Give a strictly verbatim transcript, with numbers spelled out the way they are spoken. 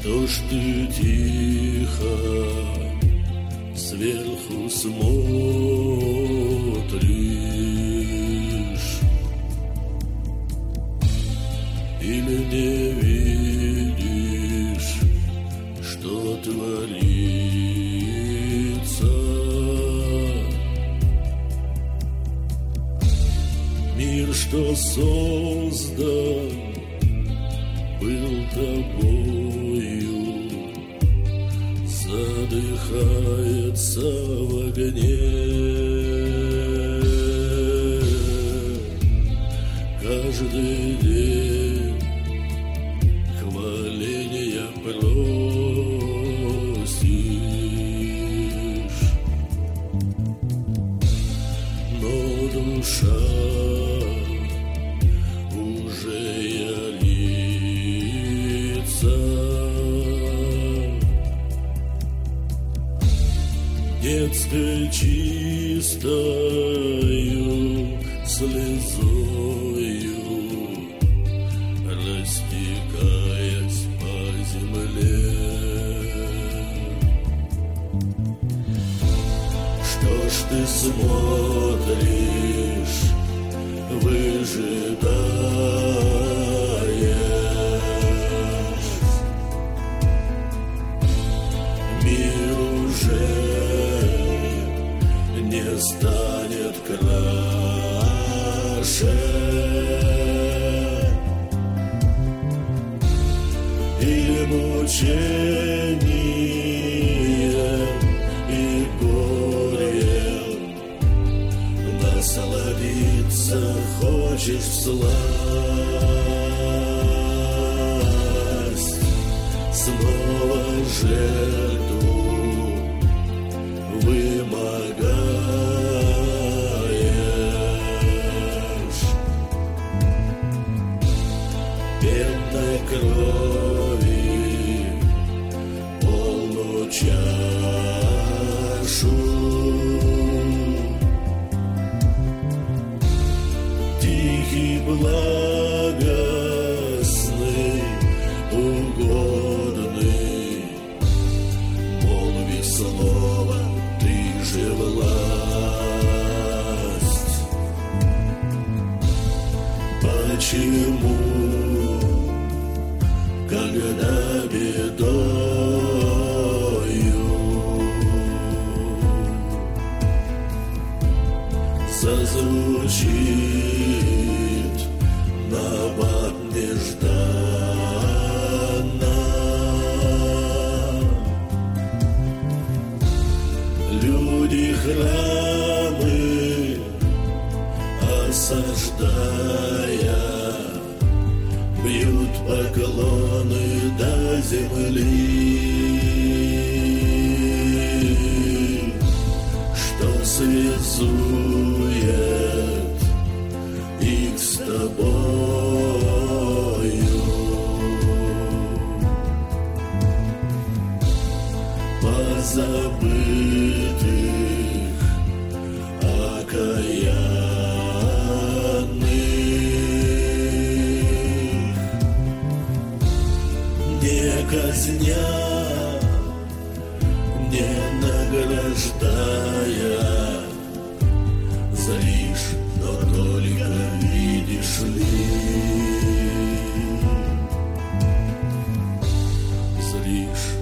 Что ж ты тихо сверху смотришь? Или не видишь, что творится? Мир, что создан, был тобою, задыхается в огне. Каждый день хваления просишь, но душа уже ялится. Детской чистою слезою, растекаясь по земле. Что ж ты смотришь, выжидаешь? Мир уже не станет краше, и мучением, и горем насладиться хочешь всласть. Снова жертву вымогаешь, бедной крови полную чашу. Тихий, благостный, угодный, молви слово, ты же власть. Почему, когда бедою зазвучит набат нежданно, люди храмы осаждая бьют поклоны до земли, что связует их с тобою. Позабытых, окаянных, не казня, не награждая, злишь, но только видишь ли, злишь.